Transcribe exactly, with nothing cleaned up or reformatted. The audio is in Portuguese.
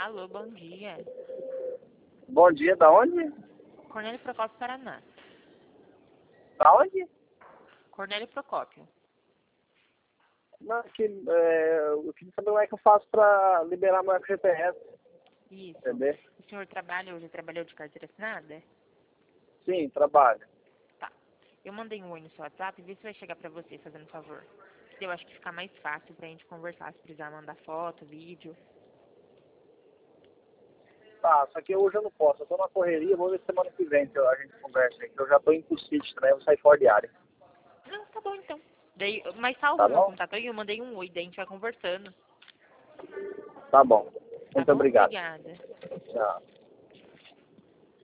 Alô, bom dia. Bom dia, da onde? Cornélio Procópio, Paraná. Da onde? Cornélio Procópio. Não, que, é, eu queria saber como é que eu faço pra liberar meu F G T S. Isso. Entendeu? O senhor trabalha hoje, trabalhou de carteira assinada? Sim, trabalho. Tá. Eu mandei um oi no seu WhatsApp, vê se vai chegar pra você, fazendo favor. Eu acho que fica mais fácil pra gente conversar, se precisar mandar foto, vídeo. Tá, só que hoje eu não posso. Eu tô na correria, vou ver semana que vem que a gente conversa aí. Que eu já tô impossível também, eu vou sair fora de área. Não, tá bom então. Daí, mas salva Tá o meu bom? contato aí, eu mandei um oi, daí a gente vai conversando. Tá bom. Tá Muito bom? obrigado. Obrigada. Tchau.